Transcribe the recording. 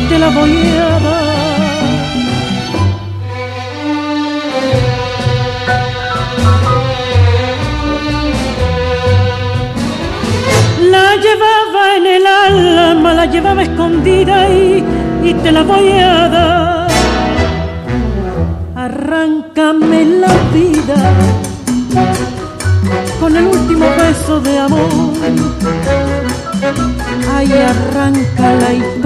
te la voy a dar. La llevaba en el alma, la llevaba escondida y te la voy a dar. Arráncame la vida con el último beso de amor. Ay, arranca la historia